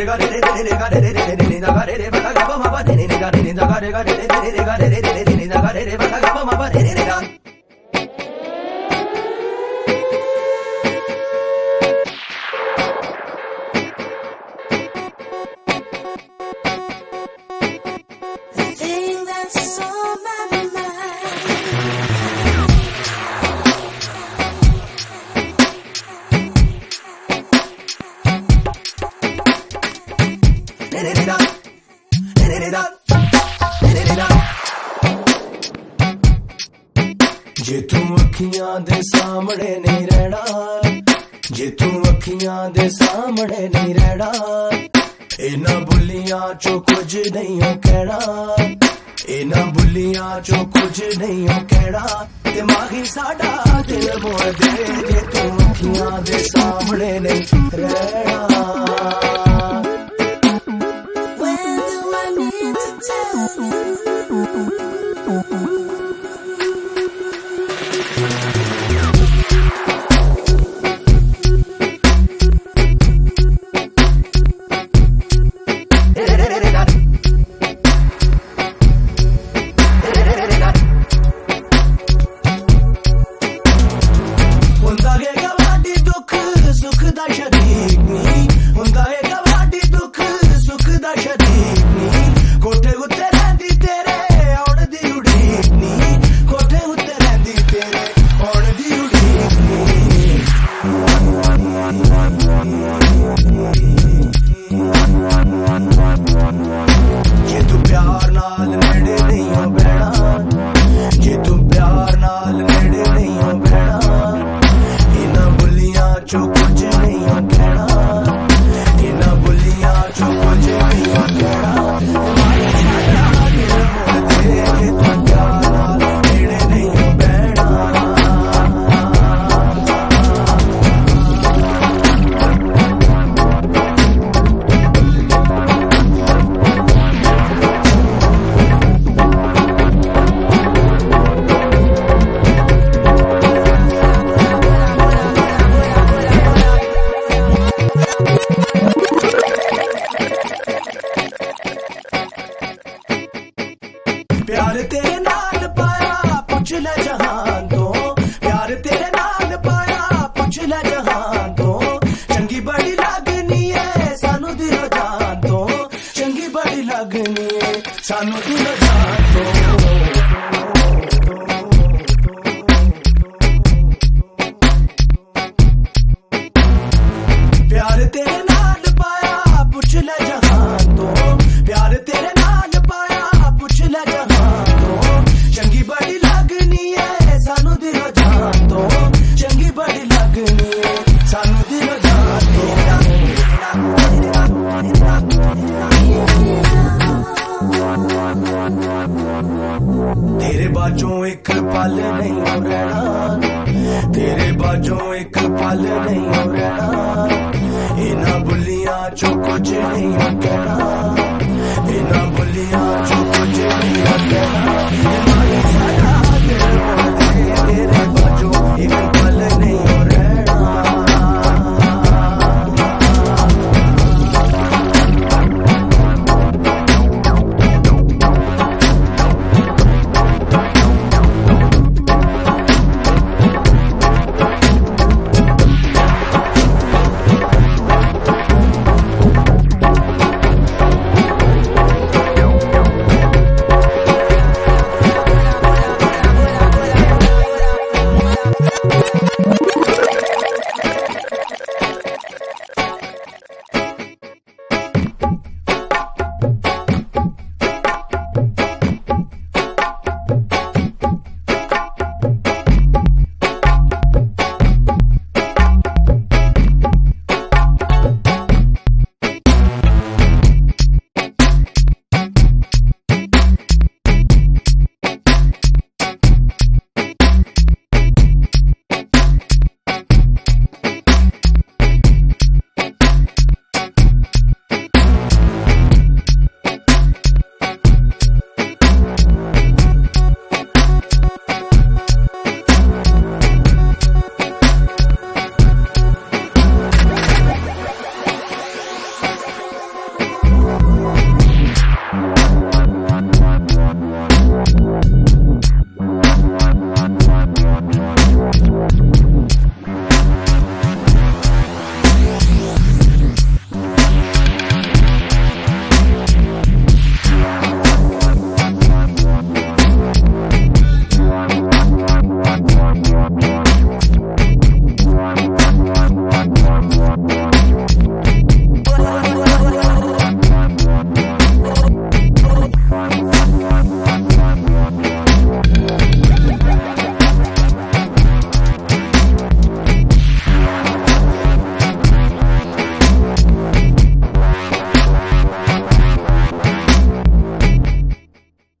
जे तू अखियां दे सामने नहीं रहना, जे तू अखियां दे सामने नहीं रहना, इना बुलियां चो कुछ नहीं हो कहना, इना बुलियां चो कुछ नहीं हो कहना, दिमागी साडा दिल मोड़ दे जे तू अखियां दे सामने नहीं रहना। प्यार तेरे नाल पाया पुछ ले जहान तो, प्यार तेरे नाल पाया पुछ ले जहान तो, चंगी बड़ी लगनी है सानू दिलो जान तो, चंगी बड़ी लगनी है सानू दिलो जान तो। प्यार तेरे नाल पाया पुछ ले जहान तो, प्यार तेरे नाल पाया पुछ ले जहान तो, चंगी बड़ी लगनी है सानू दिलो जान तो, चंगी बड़ी लगनी है सानू दिलो जान तो। तेरे बाजों एक पल नहीं हो रहना, तेरे बाजों एक पल नहीं हो रहना, इना बुलियां चो कुछ नहीं हो कहना, इना बुलियां चो कुछ नहीं हो कहना।